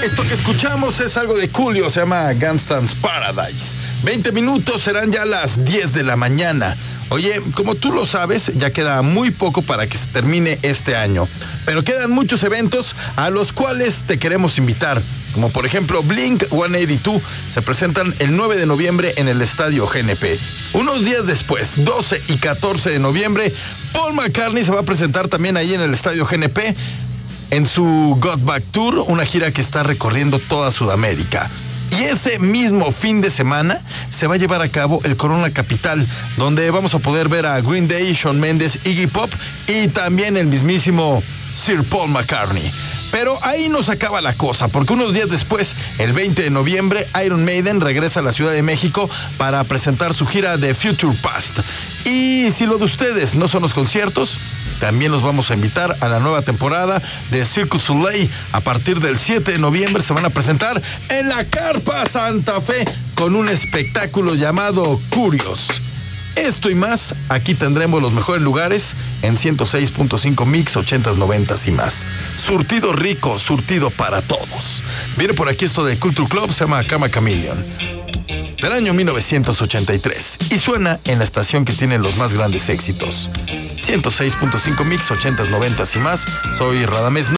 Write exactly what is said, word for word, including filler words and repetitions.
Esto que escuchamos es algo de Coolio, se llama Gangsta's Paradise. veinte minutos, serán ya las diez de la mañana. Oye, como tú lo sabes, ya queda muy poco para que se termine este año. Pero quedan muchos eventos a los cuales te queremos invitar. Como por ejemplo Blink ciento ochenta y dos se presentan el nueve de noviembre en el Estadio G N P. Unos días después, doce y catorce de noviembre, Paul McCartney se va a presentar también ahí en el Estadio G N P en su Got Back Tour, una gira que está recorriendo toda Sudamérica. Y ese mismo fin de semana se va a llevar a cabo el Corona Capital, donde vamos a poder ver a Green Day, Shawn Mendes, Iggy Pop y también el mismísimo Sir Paul McCartney. Pero ahí no se acaba la cosa, porque unos días después, el veinte de noviembre, Iron Maiden regresa a la Ciudad de México para presentar su gira de Future Past. Y si lo de ustedes no son los conciertos, también los vamos a invitar a la nueva temporada de Circus Soleil. A partir del siete de noviembre se van a presentar en la Carpa Santa Fe con un espectáculo llamado Curios. Esto y más, aquí tendremos los mejores lugares en ciento seis punto cinco Mix, ochentas, noventas y más. Surtido rico, surtido para todos. Viene por aquí esto de Culture Club, se llama Cama Chameleon, del año mil novecientos ochenta y tres. Y suena en la estación que tiene los más grandes éxitos. ciento seis punto cinco Mix, ochentas, noventas y más. Soy Radamés